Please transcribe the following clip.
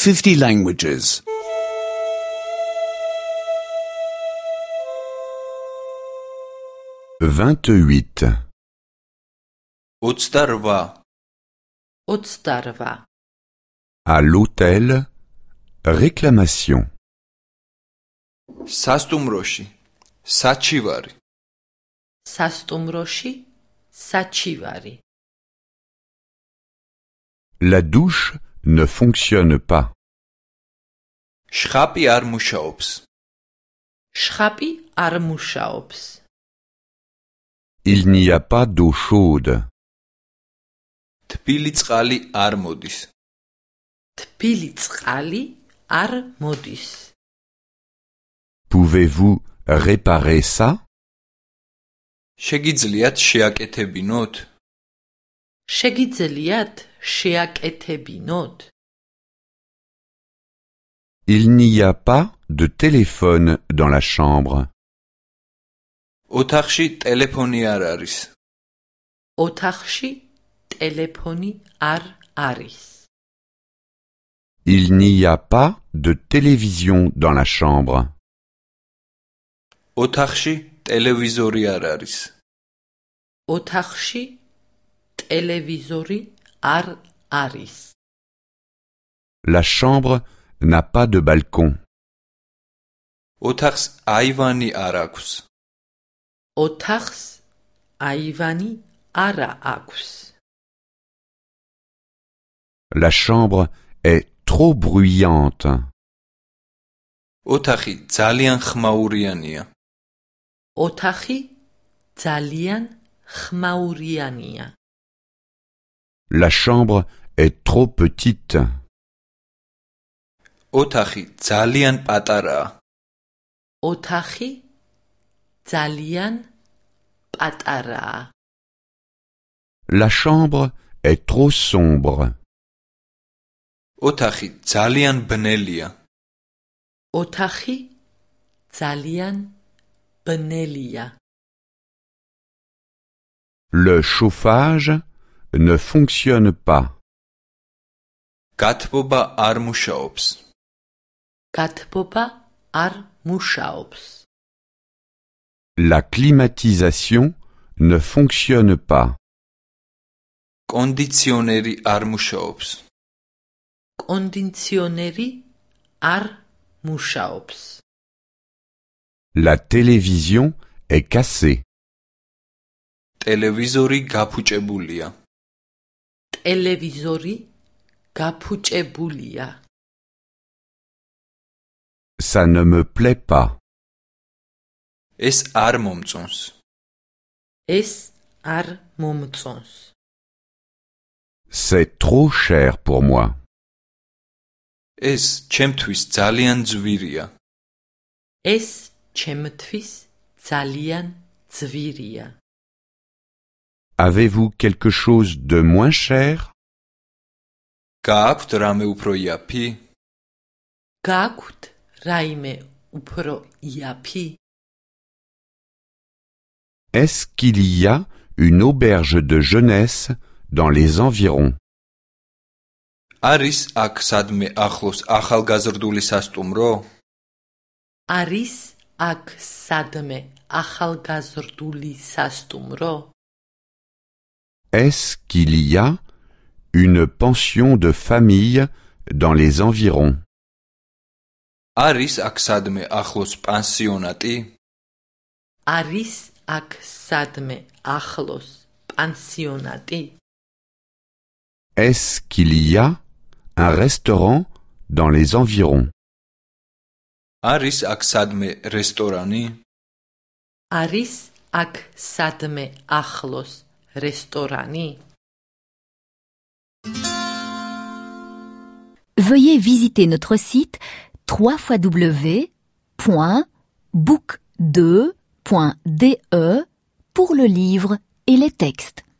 50 languages. 28. 28. 28. À l'hôtel, réclamation. სასტუმროში საჩივარი. სასტუმროში საჩივარი. La douche ne fonctionne pas. შხაპი არ მუშაობს. შხაპი არ მუშაობს. Il n'y a pas d'eau chaude. თბილი წყალი არ მოდის. თბილი წყალი არ მოდის. Pouvez-vous réparer ça? შეგიძლიათ შეაკეთებინოთ? შეგიძლიათ შეაკეთებინოთ? Il n'y a pas de téléphone dans la chambre. ოთახში ტელეფონი არ არის. ოთახში ტელეფონი არ არის. Il n'y a pas de télévision dans la chambre. ოთახში ტელევიზორი არ არის. ოთახში ტელევიზორი არ არის. La chambre n'a pas de balcon. ოთახს აივანი არ აქვს. ოთახს აივანი არა აქვს. La chambre est trop bruyante. ოთახი ძალიან ხმაურიანია. ოთახი ძალიან ხმაურიანია. La chambre est trop petite. ოთახი ძალიან პატარაა. ოთახი ძალიან პატარაა. La chambre est trop sombre. ოთახი ძალიან ბნელია. ოთახი ძალიან ბნელია. Le chauffage ne fonctionne pas. გათბობა არ მუშაობს. გათბობა არ მუშაობს. La climatisation ne fonctionne pas. კონდიციონერი არ მუშაობს. კონდიციონერი არ მუშაობს. La télévision est cassée. ტელევიზორი გაფუჭებულია. ტელევიზორი გაფუჭებულია. Ça ne me plaît pas. ეს არ მომწონს. ეს არ მომწონს. C'est trop cher pour moi. ეს ჩემთვის ძალიან ძვირია. ეს ჩემთვის ძალიან ძვირია. Avez-vous quelque chose de moins cher? გააქვთ რამე უფრო იაფი? გააქვთ რაიმე უფრო იაფი? Est-ce qu'il y a une auberge de jeunesse dans les environs? არის აქ სადმე ახლოს ახალგაზრდული სასტუმრო? არის აქ სადმე ახალგაზრდული სასტუმრო? Est-ce qu'il y a une pension de famille dans les environs? არის აქ სადმე ახლოს პანსიონატი? არის აქ სადმე ახლოს პანსიონატი? Est-ce qu'il y a un restaurant dans les environs? არის აქ სადმე რესტორანი? არის აქ სადმე ახლოს რესტორანი? Veuillez visiter notre site www.book2.de pour le livre et les textes.